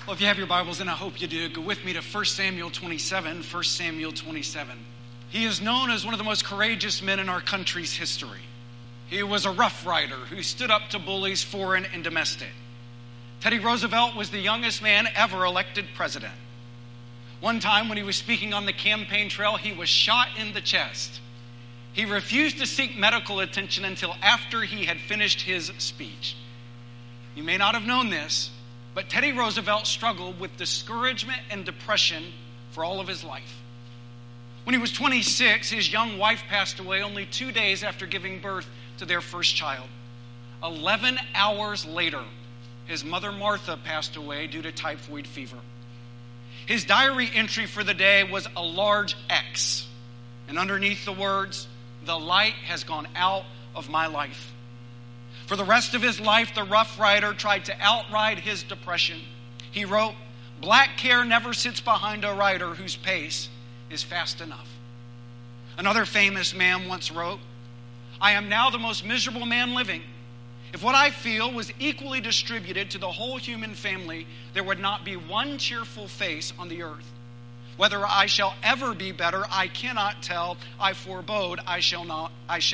Well, if you have your Bibles, and I hope you do, go with me to 1 Samuel 27. 1 Samuel 27. He is known as one of the most courageous men in our country's history. He was a rough rider who stood up to bullies, foreign and domestic. Teddy Roosevelt was the youngest man ever elected president. One time when he was speaking on the campaign trail, he was shot in the chest. He refused to seek medical attention until after he had finished his speech. You may not have known this, but Teddy Roosevelt struggled with discouragement and depression for all of his life. When he was 26, his young wife passed away only 2 days after giving birth to their first child. 11 hours later, his mother Martha passed away due to typhoid fever. His diary entry for the day was a large X, and underneath the words, "The light has gone out of my life." For the rest of his life, the Rough Rider tried to outride his depression. He wrote, "Black care never sits behind a rider whose pace is fast enough." Another famous man once wrote, "I am now the most miserable man living. If what I feel was equally distributed to the whole human family, there would not be one cheerful face on the earth. Whether I shall ever be better, I cannot tell. I forebode, I shall not.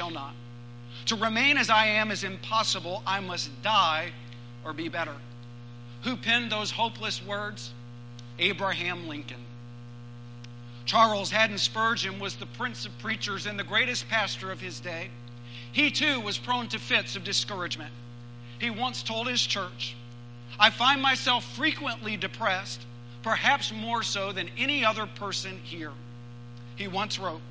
To remain as I am is impossible. I must die or be better." Who penned those hopeless words? Abraham Lincoln. Charles Haddon Spurgeon was the prince of preachers and the greatest pastor of his day. He too was prone to fits of discouragement. He once told his church, "I find myself frequently depressed, perhaps more so than any other person here." He once wrote,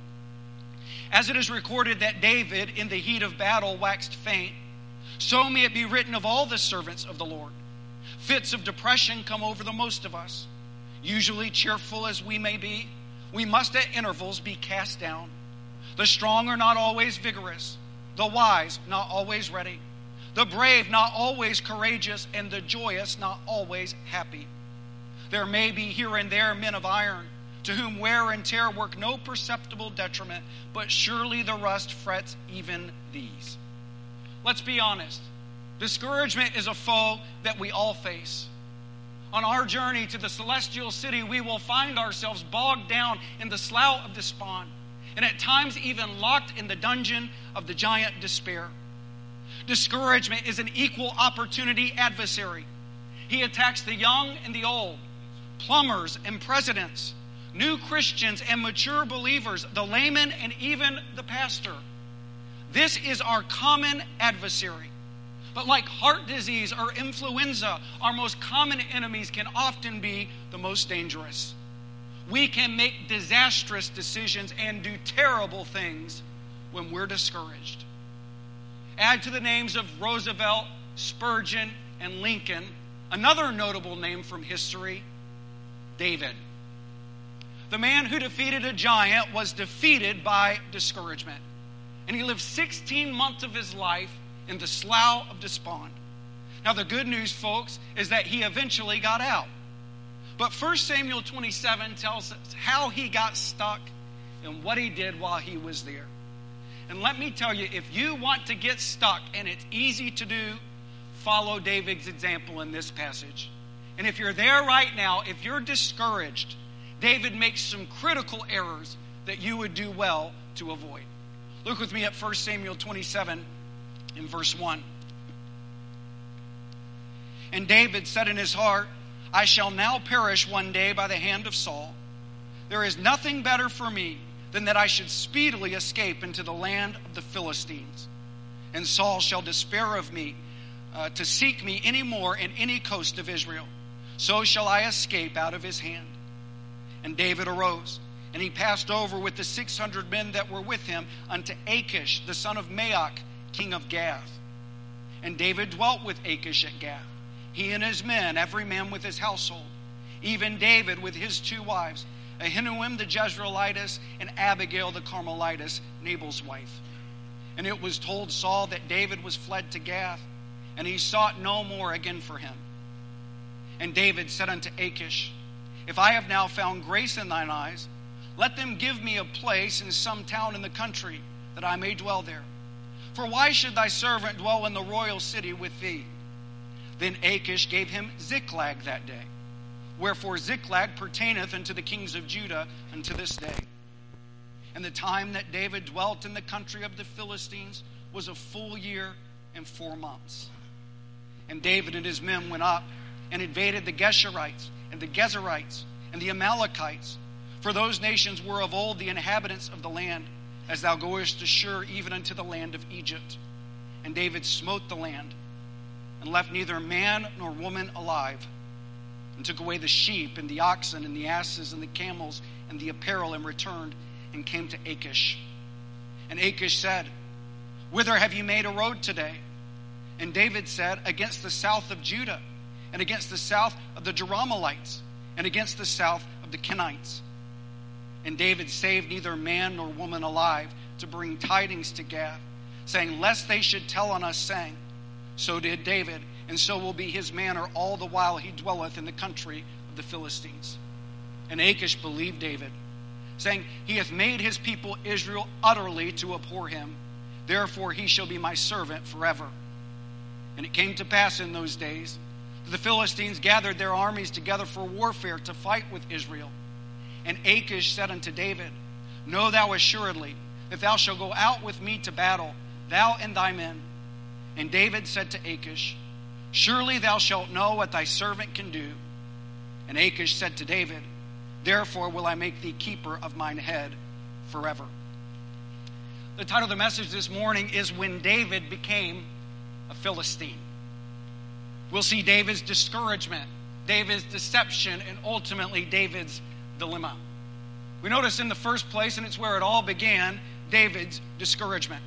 "As it is recorded that David in the heat of battle waxed faint, so may it be written of all the servants of the Lord. Fits of depression come over the most of us. Usually cheerful as we may be, we must at intervals be cast down. The strong are not always vigorous, the wise not always ready, the brave not always courageous, and the joyous not always happy. There may be here and there men of iron, to whom wear and tear work no perceptible detriment, but surely the rust frets even these." Let's be honest. Discouragement is a foe that we all face. On our journey to the celestial city, we will find ourselves bogged down in the slough of despond, and at times even locked in the dungeon of the giant despair. Discouragement is an equal opportunity adversary. He attacks the young and the old, plumbers and presidents, new Christians and mature believers, the layman and even the pastor. This is our common adversary. But like heart disease or influenza, our most common enemies can often be the most dangerous. We can make disastrous decisions and do terrible things when we're discouraged. Add to the names of Roosevelt, Spurgeon, and Lincoln another notable name from history, David. The man who defeated a giant was defeated by discouragement. And he lived 16 months of his life in the slough of despond. Now the good news, folks, is that he eventually got out. But 1 Samuel 27 tells us how he got stuck and what he did while he was there. And let me tell you, if you want to get stuck, and it's easy to do, follow David's example in this passage. And if you're there right now, if you're discouraged, David makes some critical errors that you would do well to avoid. Look with me at 1 Samuel 27 in verse 1. "And David said in his heart, I shall now perish one day by the hand of Saul. There is nothing better for me than that I should speedily escape into the land of the Philistines. And Saul shall despair of me to seek me any more in any coast of Israel. So shall I escape out of his hand. And David arose, and he passed over with the 600 men that were with him unto Achish, the son of Maoch, king of Gath. And David dwelt with Achish at Gath, he and his men, every man with his household. Even David with his 2 wives, Ahinoam the Jezreelitess, and Abigail the Carmelitess, Nabal's wife. And it was told Saul that David was fled to Gath, and he sought no more again for him. And David said unto Achish, If I have now found grace in thine eyes, let them give me a place in some town in the country, that I may dwell there. For why should thy servant dwell in the royal city with thee? Then Achish gave him Ziklag that day. Wherefore Ziklag pertaineth unto the kings of Judah unto this day. And the time that David dwelt in the country of the Philistines was a full year and 4 months. And David and his men went up and invaded the Geshurites and the Gezerites and the Amalekites. For those nations were of old the inhabitants of the land, as thou goest ashore even unto the land of Egypt. And David smote the land, and left neither man nor woman alive, and took away the sheep and the oxen and the asses and the camels and the apparel, and returned and came to Achish. And Achish said, Whither have you made a road today? And David said, Against the south of Judah, and against the south of the Jerahmeelites, and against the south of the Kenites. And David saved neither man nor woman alive, to bring tidings to Gath, saying, Lest they should tell on us, saying, So did David, and so will be his manner all the while he dwelleth in the country of the Philistines. And Achish believed David, saying, He hath made his people Israel utterly to abhor him. Therefore he shall be my servant forever. And it came to pass in those days that the Philistines gathered their armies together for warfare to fight with Israel. And Achish said unto David, Know thou assuredly that thou shalt go out with me to battle, thou and thy men. And David said to Achish, Surely thou shalt know what thy servant can do. And Achish said to David, Therefore will I make thee keeper of mine head forever. The title of the message this morning is When David Became a Philistine. We'll see David's discouragement, David's deception, and ultimately David's dilemma. We notice in the first place, and it's where it all began, David's discouragement.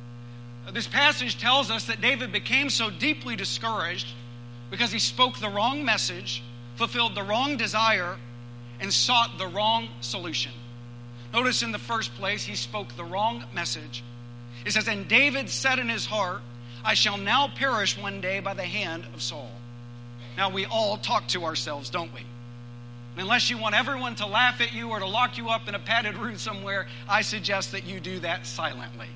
This passage tells us that David became so deeply discouraged because he spoke the wrong message, fulfilled the wrong desire, and sought the wrong solution. Notice in the first place, he spoke the wrong message. It says, And David said in his heart, I shall now perish one day by the hand of Saul. Now we all talk to ourselves, don't we? And unless you want everyone to laugh at you or to lock you up in a padded room somewhere, I suggest that you do that silently.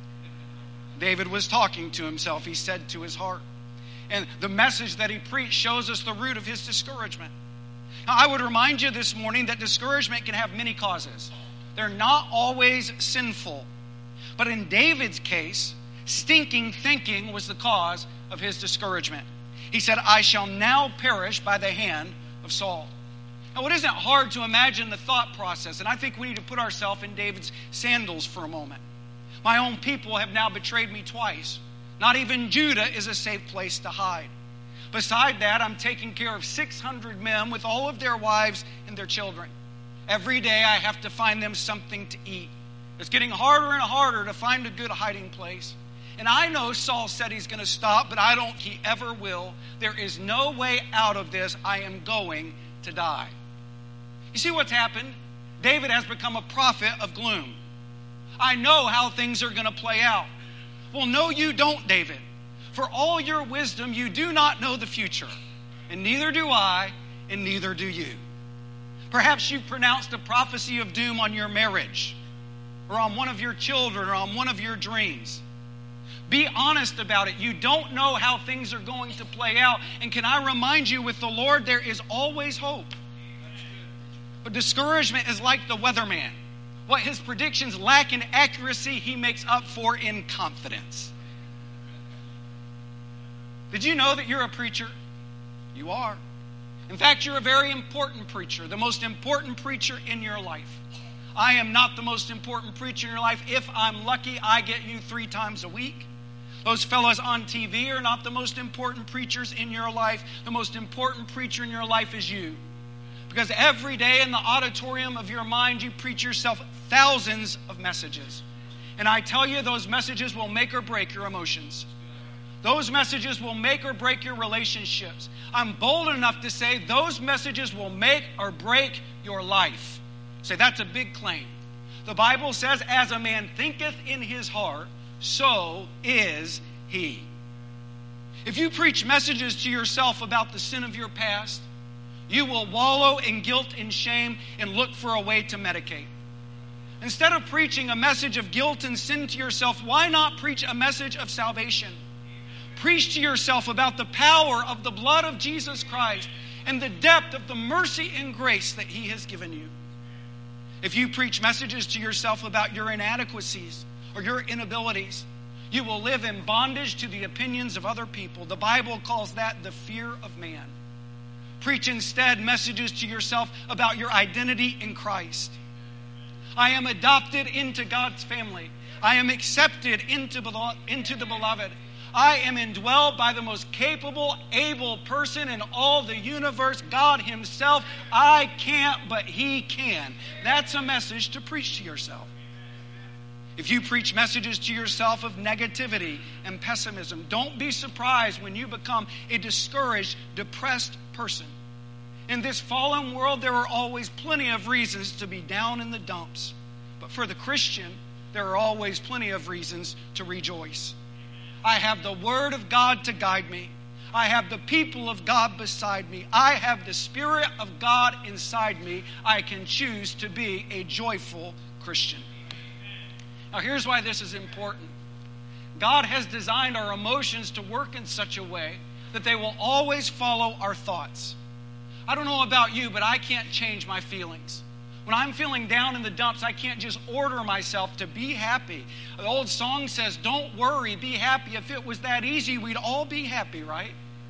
David was talking to himself. He said to his heart. And the message that he preached shows us the root of his discouragement. Now, I would remind you this morning that discouragement can have many causes. They're not always sinful. But in David's case, stinking thinking was the cause of his discouragement. He said, I shall now perish by the hand of Saul. Now, it isn't hard to imagine the thought process, and I think we need to put ourselves in David's sandals for a moment. My own people have now betrayed me twice. Not even Judah is a safe place to hide. Beside that, I'm taking care of 600 men with all of their wives and their children. Every day I have to find them something to eat. It's getting harder and harder to find a good hiding place. And I know Saul said he's going to stop, but I don't think he ever will. There is no way out of this. I am going to die. You see what's happened? David has become a prophet of gloom. I know how things are going to play out. Well, no, you don't, David. For all your wisdom, you do not know the future. And neither do I, and neither do you. Perhaps you pronounced a prophecy of doom on your marriage, or on one of your children, or on one of your dreams. Be honest about it. You don't know how things are going to play out. And can I remind you, with the Lord, there is always hope. But discouragement is like the weatherman. What his predictions lack in accuracy, he makes up for in confidence. Did you know that you're a preacher? You are. In fact, you're a very important preacher, the most important preacher in your life. I am not the most important preacher in your life. If I'm lucky, I get you 3 times a week. Those fellows on TV are not the most important preachers in your life. The most important preacher in your life is you. Because every day in the auditorium of your mind, you preach yourself thousands of messages. And I tell you, those messages will make or break your emotions. Those messages will make or break your relationships. I'm bold enough to say those messages will make or break your life. Say, that's a big claim. The Bible says, as a man thinketh in his heart, so is he. If you preach messages to yourself about the sin of your past, you will wallow in guilt and shame and look for a way to medicate. Instead of preaching a message of guilt and sin to yourself, why not preach a message of salvation? Preach to yourself about the power of the blood of Jesus Christ and the depth of the mercy and grace that He has given you. If you preach messages to yourself about your inadequacies or your inabilities, you will live in bondage to the opinions of other people. The Bible calls that the fear of man. Preach instead messages to yourself about your identity in Christ. I am adopted into God's family. I am accepted into the beloved. I am indwelled by the most capable, able person in all the universe, God Himself. I can't, but He can. That's a message to preach to yourself. If you preach messages to yourself of negativity and pessimism, don't be surprised when you become a discouraged, depressed person. In this fallen world, there are always plenty of reasons to be down in the dumps. But for the Christian, there are always plenty of reasons to rejoice. I have the Word of God to guide me. I have the people of God beside me. I have the Spirit of God inside me. I can choose to be a joyful Christian. Now, here's why this is important. God has designed our emotions to work in such a way that they will always follow our thoughts. I don't know about you, but I can't change my feelings. When I'm feeling down in the dumps, I can't just order myself to be happy. The old song says, don't worry, be happy. If it was that easy, we'd all be happy, right?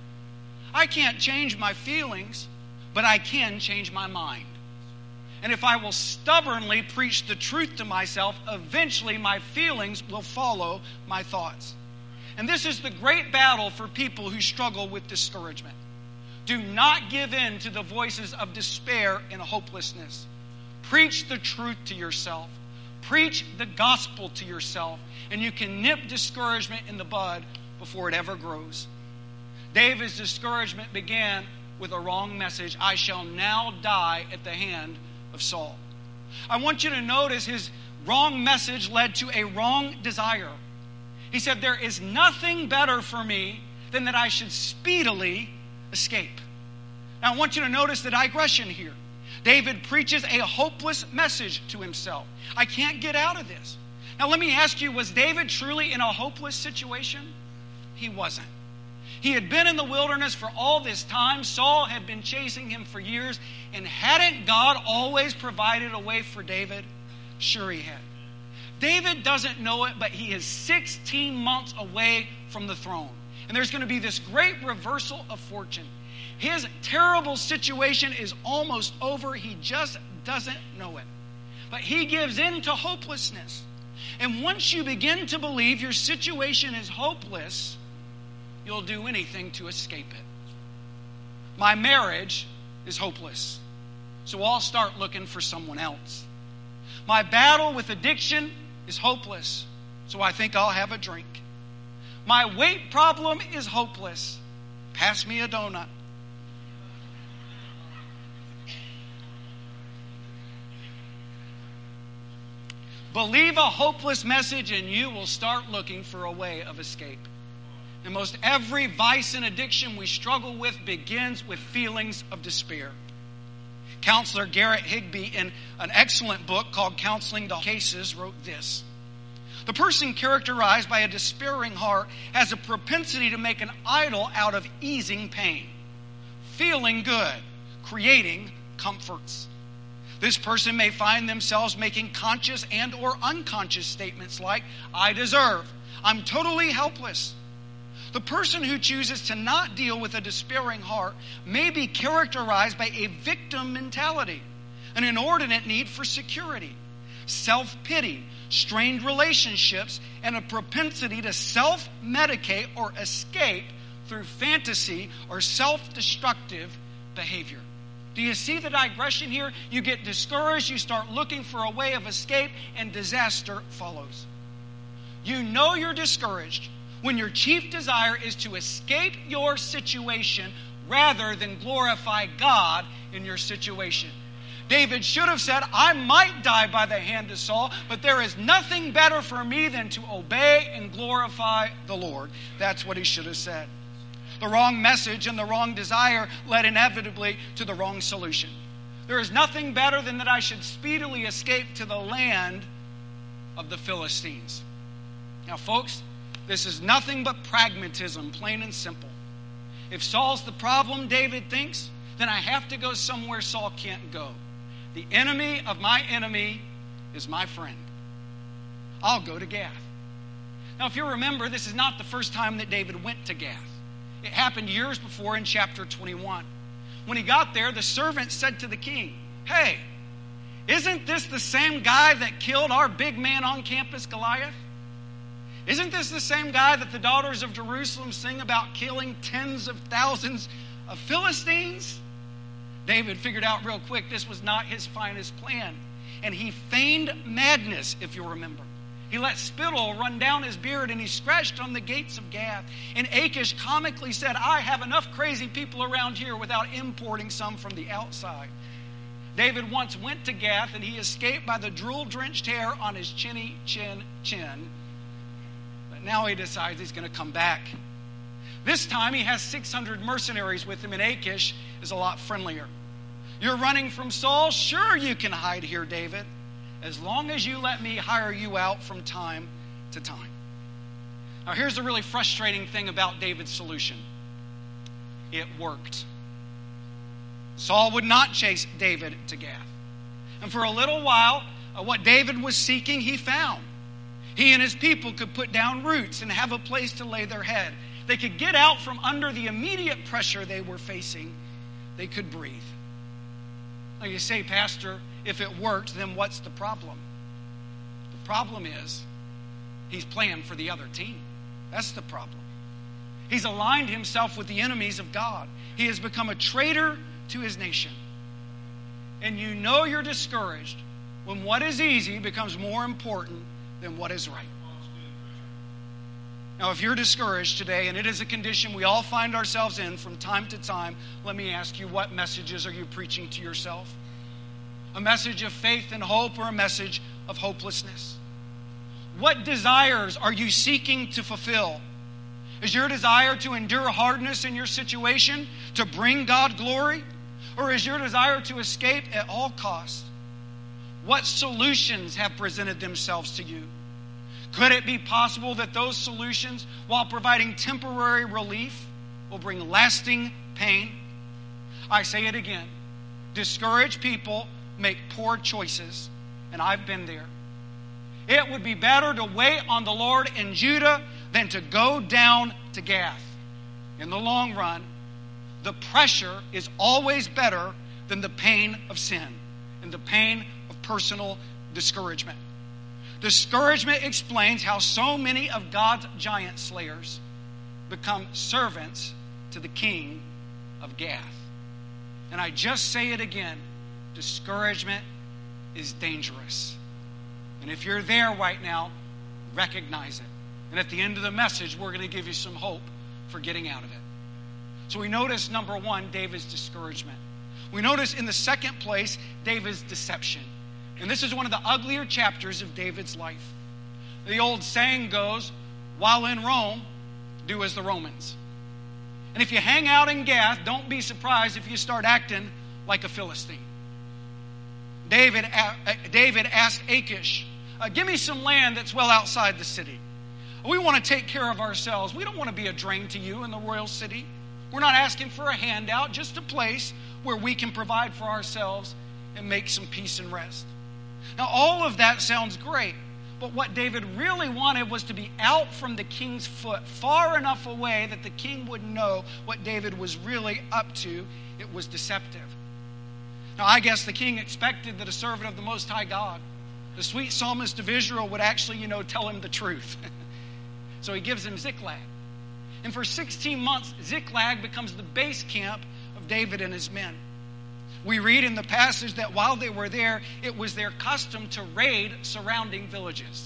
I can't change my feelings, but I can change my mind. And if I will stubbornly preach the truth to myself, eventually my feelings will follow my thoughts. And this is the great battle for people who struggle with discouragement. Do not give in to the voices of despair and hopelessness. Preach the truth to yourself. Preach the gospel to yourself. And you can nip discouragement in the bud before it ever grows. David's discouragement began with a wrong message. I shall now die at the hand of Saul. I want you to notice his wrong message led to a wrong desire. He said, there is nothing better for me than that I should speedily escape. Now I want you to notice the digression here. David preaches a hopeless message to himself. I can't get out of this. Now let me ask you, was David truly in a hopeless situation? He wasn't. He had been in the wilderness for all this time. Saul had been chasing him for years. And hadn't God always provided a way for David? Sure he had. David doesn't know it, but he is 16 months away from the throne. And there's going to be this great reversal of fortune. His terrible situation is almost over. He just doesn't know it. But he gives in to hopelessness. And once you begin to believe your situation is hopeless, you'll do anything to escape it. My marriage is hopeless, so I'll start looking for someone else. My battle with addiction is hopeless, so I think I'll have a drink. My weight problem is hopeless. Pass me a donut. Believe a hopeless message and you will start looking for a way of escape. And most every vice and addiction we struggle with begins with feelings of despair. Counselor Garrett Higbee, in an excellent book called Counseling the Cases, wrote this. The person characterized by a despairing heart has a propensity to make an idol out of easing pain, feeling good, creating comforts. This person may find themselves making conscious and or unconscious statements like, I deserve, I'm totally helpless. The person who chooses to not deal with a despairing heart may be characterized by a victim mentality, an inordinate need for security, self-pity, strained relationships, and a propensity to self-medicate or escape through fantasy or self-destructive behavior. Do you see the digression here? You get discouraged, you start looking for a way of escape, and disaster follows. You know you're discouraged when your chief desire is to escape your situation rather than glorify God in your situation. David should have said, I might die by the hand of Saul, but there is nothing better for me than to obey and glorify the Lord. That's what he should have said. The wrong message and the wrong desire led inevitably to the wrong solution. There is nothing better than that I should speedily escape to the land of the Philistines. Now, folks, this is nothing but pragmatism, plain and simple. If Saul's the problem, David thinks, then I have to go somewhere Saul can't go. The enemy of my enemy is my friend. I'll go to Gath. Now, if you remember, this is not the first time that David went to Gath. It happened years before in chapter 21. When he got there, the servant said to the king, "Hey, isn't this the same guy that killed our big man on campus, Goliath? Isn't this the same guy that the daughters of Jerusalem sing about killing tens of thousands of Philistines?" David figured out real quick this was not his finest plan. And he feigned madness, if you remember. He let spittle run down his beard and he scratched on the gates of Gath. And Achish comically said, "I have enough crazy people around here without importing some from the outside." David once went to Gath and he escaped by the drool-drenched hair on his chinny chin. But now he decides he's going to come back. This time he has 600 mercenaries with him, and Achish is a lot friendlier. "You're running from Saul? Sure, you can hide here, David, as long as you let me hire you out from time to time." Now here's the really frustrating thing about David's solution. It worked. Saul would not chase David to Gath. And for a little while, what David was seeking, he found. He and his people could put down roots and have a place to lay their head. They could get out from under the immediate pressure they were facing. They could breathe. Now you say, "Pastor, if it worked, then what's the problem?" The problem is he's playing for the other team. That's the problem. He's aligned himself with the enemies of God. He has become a traitor to his nation. And you know you're discouraged when what is easy becomes more important than what is right. Now, if you're discouraged today, and it is a condition we all find ourselves in from time to time, let me ask you, what messages are you preaching to yourself? A message of faith and hope, or a message of hopelessness? What desires are you seeking to fulfill? Is your desire to endure hardness in your situation, to bring God glory? Or is your desire to escape at all costs? What solutions have presented themselves to you? Could it be possible that those solutions, while providing temporary relief, will bring lasting pain? I say it again. Discouraged people make poor choices, and I've been there. It would be better to wait on the Lord in Judah than to go down to Gath. In the long run, the pressure is always better than the pain of sin and the pain of personal discouragement. Discouragement explains how so many of God's giant slayers become servants to the king of Gath. And I just say it again, discouragement is dangerous. And if you're there right now, recognize it. And at the end of the message, we're going to give you some hope for getting out of it. So we notice, number one, David's discouragement. We notice in the second place, David's deception. And this is one of the uglier chapters of David's life. The old saying goes, while in Rome, do as the Romans. And if you hang out in Gath, don't be surprised if you start acting like a Philistine. David asked Achish, "Give me some land that's well outside the city. We want to take care of ourselves. We don't want to be a drain to you in the royal city. We're not asking for a handout, just a place where we can provide for ourselves and make some peace and rest." Now, all of that sounds great, but what David really wanted was to be out from the king's foot, far enough away that the king would know what David was really up to. It was deceptive. Now, I guess the king expected that a servant of the Most High God, the sweet psalmist of Israel, would actually, tell him the truth. So he gives him Ziklag. And for 16 months, Ziklag becomes the base camp of David and his men. We read in the passage that while they were there, it was their custom to raid surrounding villages.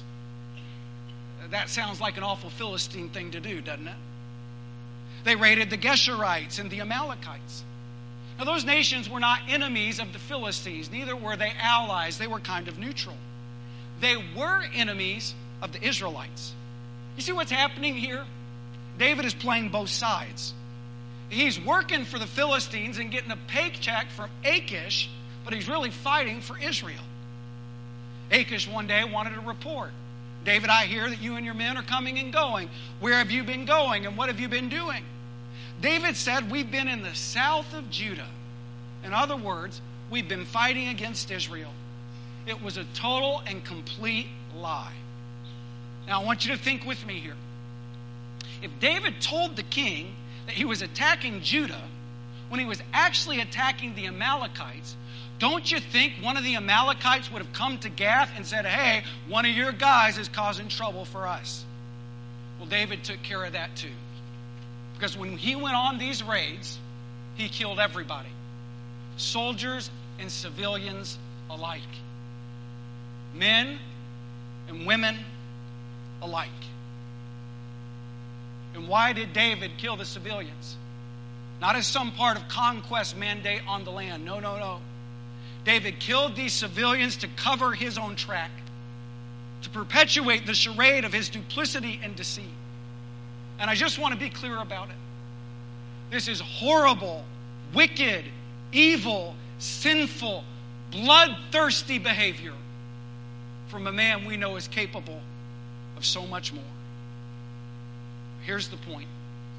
That sounds like an awful Philistine thing to do, doesn't it? They raided the Geshurites and the Amalekites. Now, those nations were not enemies of the Philistines. Neither were they allies. They were kind of neutral. They were enemies of the Israelites. You see what's happening here? David is playing both sides. He's working for the Philistines and getting a paycheck from Achish, but he's really fighting for Israel. Achish one day wanted a report. "David, I hear that you and your men are coming and going. Where have you been going and what have you been doing?" David said, "We've been in the south of Judah, In other words, we've been fighting against Israel. It was a total and complete lie. Now, I want you to think with me here. If David told the king that he was attacking Judah when he was actually attacking the Amalekites, don't you think one of the Amalekites would have come to Gath and said, hey, one of your guys is causing trouble for us? Well, David took care of that too. Because when he went on these raids, he killed everybody. Soldiers and civilians alike. Men and women alike. And why did David kill the civilians? Not as some part of conquest mandate on the land. No, no, no. David killed these civilians to cover his own track, to perpetuate the charade of his duplicity and deceit. And I just want to be clear about it. This is horrible, wicked, evil, sinful, bloodthirsty behavior from a man we know is capable of so much more. Here's the point.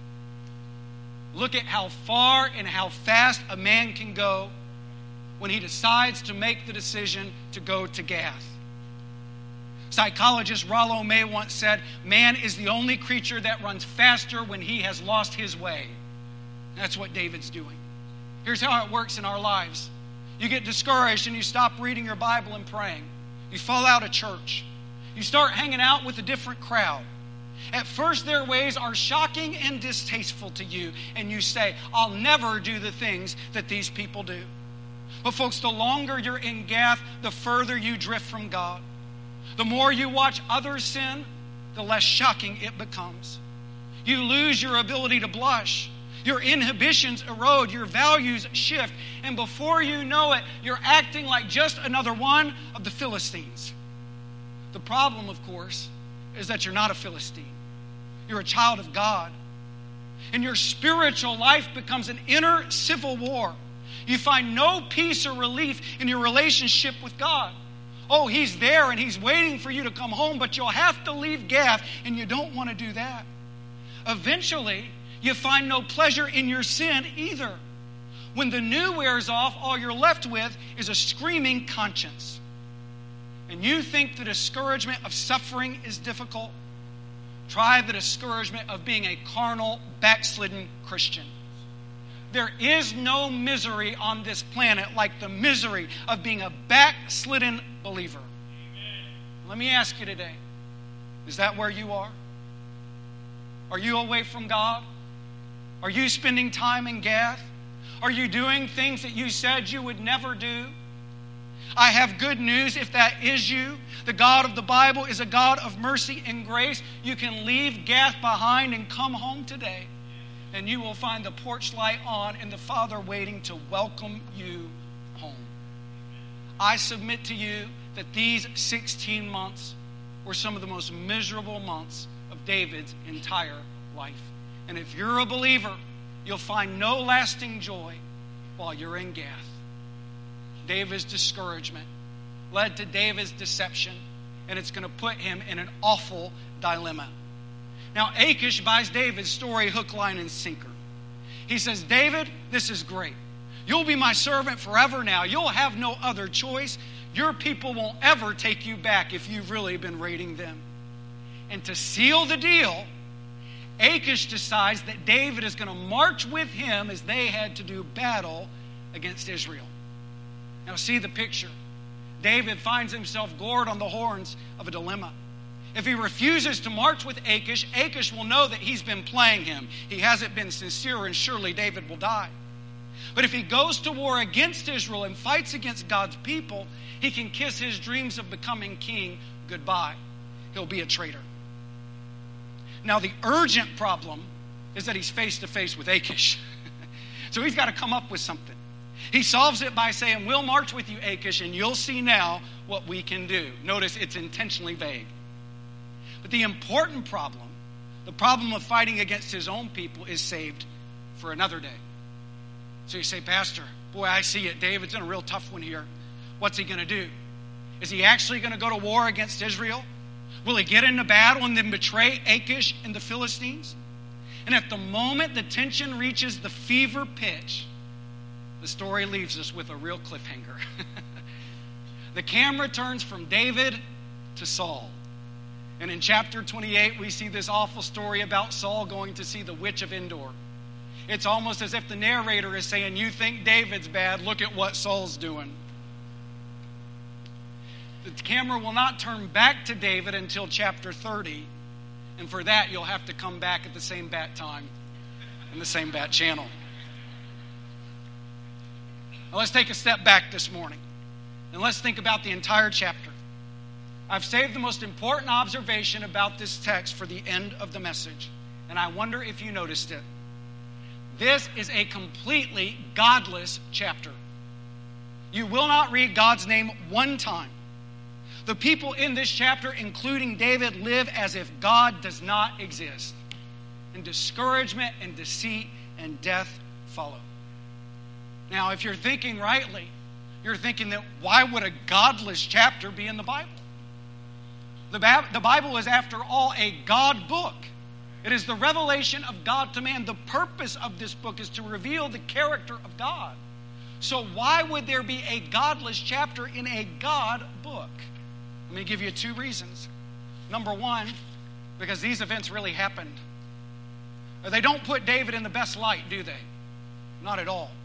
Look at how far and how fast a man can go when he decides to make the decision to go to Gath. Psychologist Rollo May once said, man is the only creature that runs faster when he has lost his way. That's what David's doing. Here's how it works in our lives. You get discouraged and you stop reading your Bible and praying. You fall out of church. You start hanging out with a different crowd. At first, their ways are shocking and distasteful to you, and you say, I'll never do the things that these people do. But folks, the longer you're in Gath, the further you drift from God. The more you watch others sin, the less shocking it becomes. You lose your ability to blush. Your inhibitions erode, your values shift, and before you know it, you're acting like just another one of the Philistines. The problem, of course, is that you're not a Philistine. You're a child of God. And your spiritual life becomes an inner civil war. You find no peace or relief in your relationship with God. Oh, He's there and He's waiting for you to come home, but you'll have to leave Gath, and you don't want to do that. Eventually, you find no pleasure in your sin either. When the new wears off, all you're left with is a screaming conscience. And you think the discouragement of suffering is difficult? Try the discouragement of being a carnal, backslidden Christian. There is no misery on this planet like the misery of being a backslidden believer. Amen. Let me ask you today, is that where you are? Are you away from God? Are you spending time in Gath? Are you doing things that you said you would never do? I have good news if that is you. The God of the Bible is a God of mercy and grace. You can leave Gath behind and come home today, and you will find the porch light on and the Father waiting to welcome you home. I submit to you that these 16 months were some of the most miserable months of David's entire life. And if you're a believer, you'll find no lasting joy while you're in Gath. David's discouragement led to David's deception, and it's going to put him in an awful dilemma. Now, Achish buys David's story hook, line, and sinker. He says, David, this is great. You'll be my servant forever now. You'll have no other choice. Your people won't ever take you back if you've really been raiding them. And to seal the deal, Achish decides that David is going to march with him as they had to do battle against Israel. Now see the picture. David finds himself gored on the horns of a dilemma. If he refuses to march with Achish, Achish will know that he's been playing him. He hasn't been sincere, and surely David will die. But if he goes to war against Israel and fights against God's people, he can kiss his dreams of becoming king goodbye. He'll be a traitor. Now, the urgent problem is that he's face to face with Achish. So he's got to come up with something. He solves it by saying, we'll march with you, Achish, and you'll see now what we can do. Notice it's intentionally vague. But the important problem, the problem of fighting against his own people, is saved for another day. So you say, Pastor, boy, I see it. David's in a real tough one here. What's he going to do? Is he actually going to go to war against Israel? Will he get into battle and then betray Achish and the Philistines? And at the moment the tension reaches the fever pitch, the the story leaves us with a real cliffhanger. The camera turns from David to Saul. And in chapter 28, we see this awful story about Saul going to see the witch of Endor. It's almost as if the narrator is saying, you think David's bad, look at what Saul's doing. The camera will not turn back to David until chapter 30. And for that, you'll have to come back at the same bat time and the same bat channel. Now let's take a step back this morning. And let's think about the entire chapter. I've saved the most important observation about this text for the end of the message. And I wonder if you noticed it. This is a completely godless chapter. You will not read God's name one time. The people in this chapter, including David, live as if God does not exist. And discouragement and deceit and death follow. Now, if you're thinking rightly, you're thinking that why would a godless chapter be in the Bible? The Bible is, after all, a God book. It is the revelation of God to man. The purpose of this book is to reveal the character of God. So why would there be a godless chapter in a God book? Let me give you two reasons. Number one, because these events really happened. They don't put David in the best light, do they? Not at all.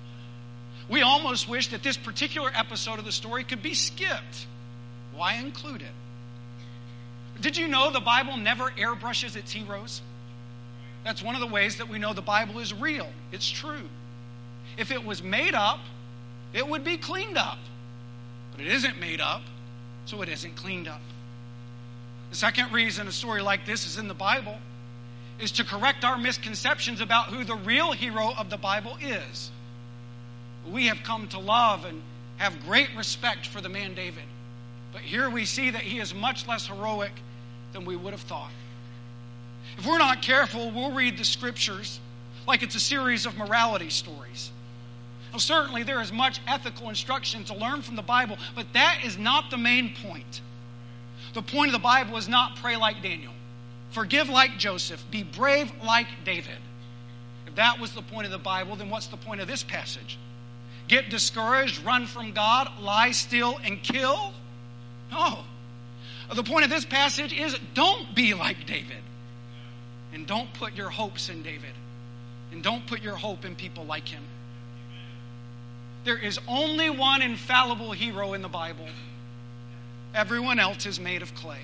We almost wish that this particular episode of the story could be skipped. Why include it? Did you know the Bible never airbrushes its heroes? That's one of the ways that we know the Bible is real. It's true. If it was made up, it would be cleaned up. But it isn't made up, so it isn't cleaned up. The second reason a story like this is in the Bible is to correct our misconceptions about who the real hero of the Bible is. We have come to love and have great respect for the man David. But here we see that he is much less heroic than we would have thought. If we're not careful, we'll read the scriptures like it's a series of morality stories. Now, certainly there is much ethical instruction to learn from the Bible, but that is not the main point. The point of the Bible is not pray like Daniel, forgive like Joseph, be brave like David. If that was the point of the Bible, then what's the point of this passage? Get discouraged, run from God, lie, steal, and kill? No. The point of this passage is don't be like David. And don't put your hopes in David. And don't put your hope in people like him. There is only one infallible hero in the Bible. Everyone else is made of clay.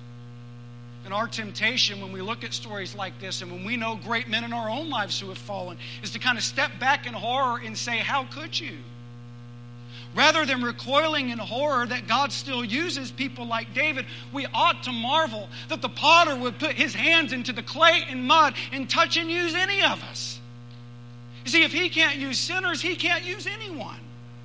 And our temptation when we look at stories like this and when we know great men in our own lives who have fallen is to kind of step back in horror and say, how could you? Rather than recoiling in horror that God still uses people like David, we ought to marvel that the potter would put his hands into the clay and mud and touch and use any of us. You see, if he can't use sinners, he can't use anyone.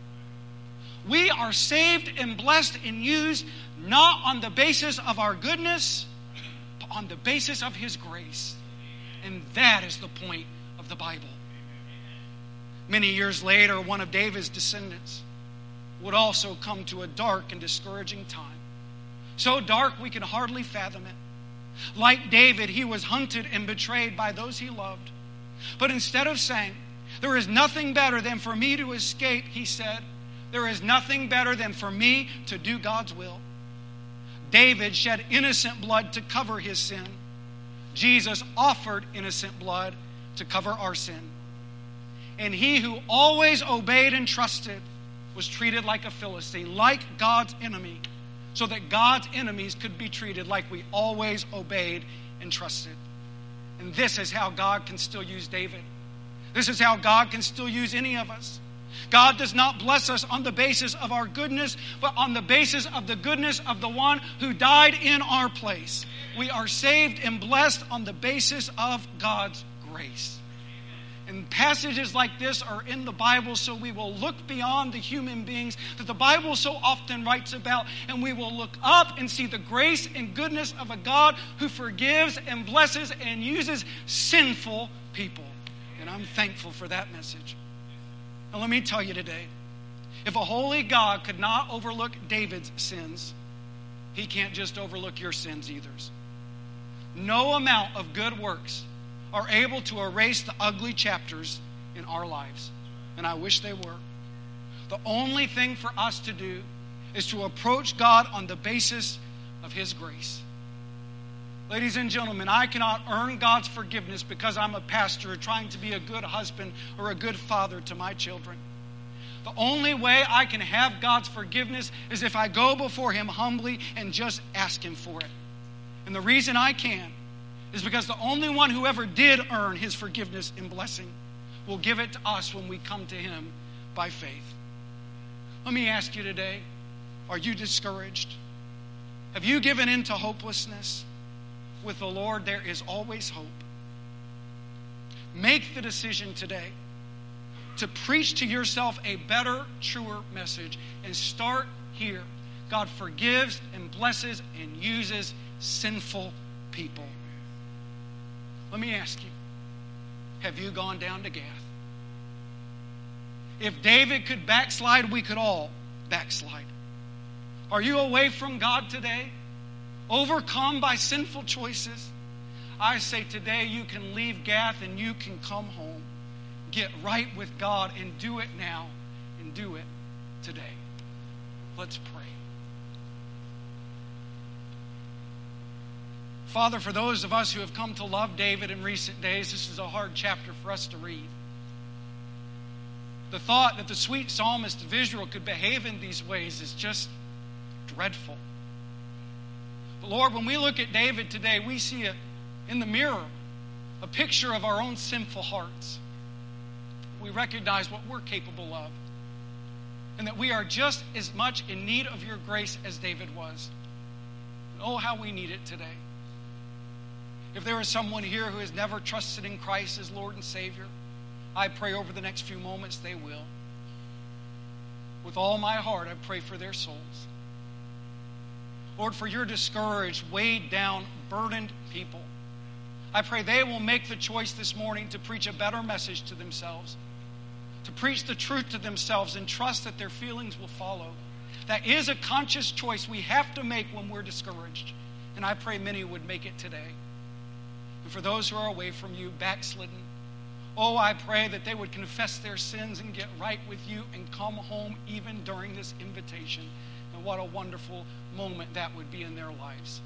We are saved and blessed and used not on the basis of our goodness, but on the basis of his grace. And that is the point of the Bible. Many years later, one of David's descendants would also come to a dark and discouraging time. So dark we can hardly fathom it. Like David, he was hunted and betrayed by those he loved. But instead of saying, there is nothing better than for me to escape, he said, there is nothing better than for me to do God's will. David shed innocent blood to cover his sin. Jesus offered innocent blood to cover our sin. And he who always obeyed and trusted was treated like a Philistine, like God's enemy, so that God's enemies could be treated like we always obeyed and trusted. And this is how God can still use David. This is how God can still use any of us. God does not bless us on the basis of our goodness, but on the basis of the goodness of the one who died in our place. We are saved and blessed on the basis of God's grace. And passages like this are in the Bible so we will look beyond the human beings that the Bible so often writes about, and we will look up and see the grace and goodness of a God who forgives and blesses and uses sinful people. And I'm thankful for that message. Now let me tell you today, if a holy God could not overlook David's sins, he can't just overlook your sins either. No amount of good works are able to erase the ugly chapters in our lives. and I wish they were. The only thing for us to do is to approach God on the basis of His grace. Ladies and gentlemen, I cannot earn God's forgiveness because I'm a pastor trying to be a good husband or a good father to my children. The only way I can have God's forgiveness is if I go before Him humbly and just ask Him for it. And the reason I can is because the only one who ever did earn His forgiveness and blessing will give it to us when we come to Him by faith. Let me ask you today, are you discouraged? Have you given in to hopelessness? With the Lord, there is always hope. Make the decision today to preach to yourself a better, truer message. And start here. God forgives and blesses and uses sinful people. Let me ask you, have you gone down to Gath? If David could backslide, we could all backslide. Are you away from God today? Overcome by sinful choices? I say today you can leave Gath and you can come home. Get right with God and do it now and do it today. Let's pray. Father, for those of us who have come to love David in recent days, this is a hard chapter for us to read. The thought that the sweet psalmist of Israel could behave in these ways is just dreadful. But Lord, when we look at David today, we see in the mirror a picture of our own sinful hearts. We recognize what we're capable of, and that we are just as much in need of your grace as David was. And oh, how we need it today. If there is someone here who has never trusted in Christ as Lord and Savior, I pray over the next few moments they will. With all my heart, I pray for their souls. Lord, for your discouraged, weighed down, burdened people, I pray they will make the choice this morning to preach a better message to themselves, to preach the truth to themselves and trust that their feelings will follow. That is a conscious choice we have to make when we're discouraged. And I pray many would make it today. And for those who are away from you, backslidden, oh, I pray that they would confess their sins and get right with you and come home even during this invitation. And what a wonderful moment that would be in their lives.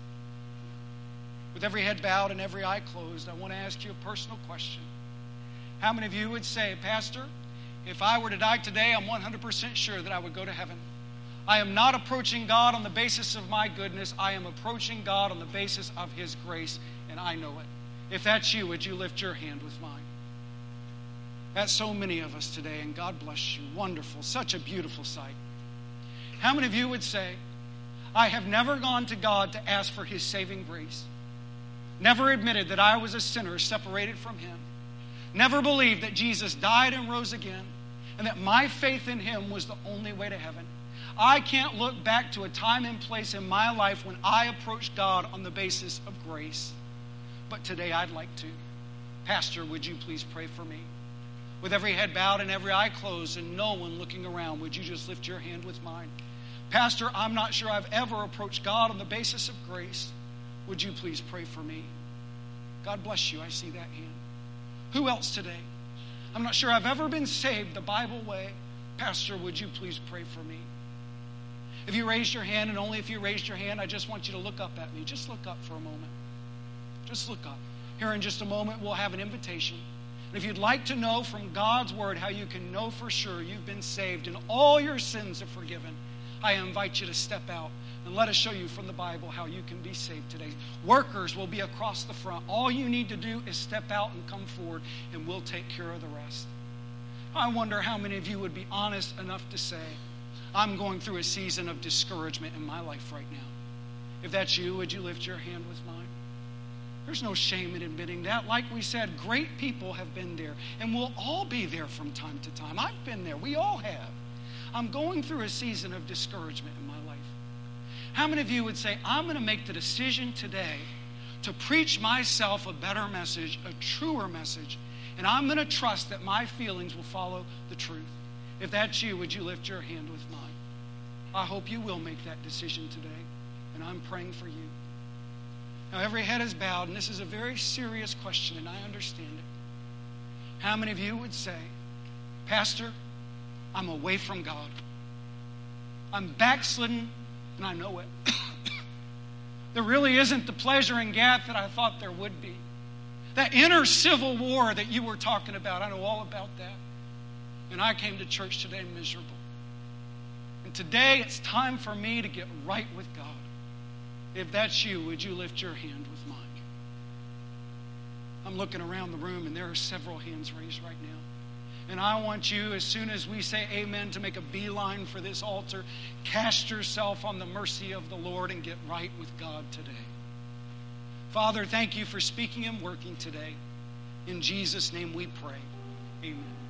With every head bowed and every eye closed, I want to ask you a personal question. How many of you would say, Pastor, if I were to die today, I'm 100% sure that I would go to heaven? I am not approaching God on the basis of my goodness. I am approaching God on the basis of His grace, and I know it. If that's you, would you lift your hand with mine? That's so many of us today, and God bless you. Wonderful. Such a beautiful sight. How many of you would say, I have never gone to God to ask for His saving grace? Never admitted that I was a sinner separated from Him. Never believed that Jesus died and rose again, and that my faith in Him was the only way to heaven. I can't look back to a time and place in my life when I approached God on the basis of grace. But today I'd like to. Pastor, would you please pray for me? With every head bowed and every eye closed and no one looking around, would you just lift your hand with mine? Pastor, I'm not sure I've ever approached God on the basis of grace. Would you please pray for me? God bless you. I see that hand. Who else today? I'm not sure I've ever been saved the Bible way. Pastor, would you please pray for me? If you raised your hand, and only if you raised your hand, I just want you to look up at me. Just look up for a moment. Just look up. Here in just a moment, we'll have an invitation. And if you'd like to know from God's Word how you can know for sure you've been saved and all your sins are forgiven, I invite you to step out and let us show you from the Bible how you can be saved today. Workers will be across the front. All you need to do is step out and come forward, and we'll take care of the rest. I wonder how many of you would be honest enough to say, I'm going through a season of discouragement in my life right now. If that's you, would you lift your hand with mine? There's no shame in admitting that. Like we said, great people have been there, and we'll all be there from time to time. I've been there. We all have. I'm going through a season of discouragement in my life. How many of you would say, I'm going to make the decision today to preach myself a better message, a truer message, and I'm going to trust that my feelings will follow the truth? If that's you, would you lift your hand with mine? I hope you will make that decision today, and I'm praying for you. Now, every head is bowed, and this is a very serious question, and I understand it. How many of you would say, Pastor, I'm away from God. I'm backslidden, and I know it. There really isn't the pleasure in Gath that I thought there would be. That inner civil war that you were talking about, I know all about that. And I came to church today miserable. And today it's time for me to get right with God. If that's you, would you lift your hand with mine? I'm looking around the room and there are several hands raised right now. And I want you, as soon as we say amen, to make a beeline for this altar. Cast yourself on the mercy of the Lord and get right with God today. Father, thank you for speaking and working today. In Jesus' name we pray. Amen.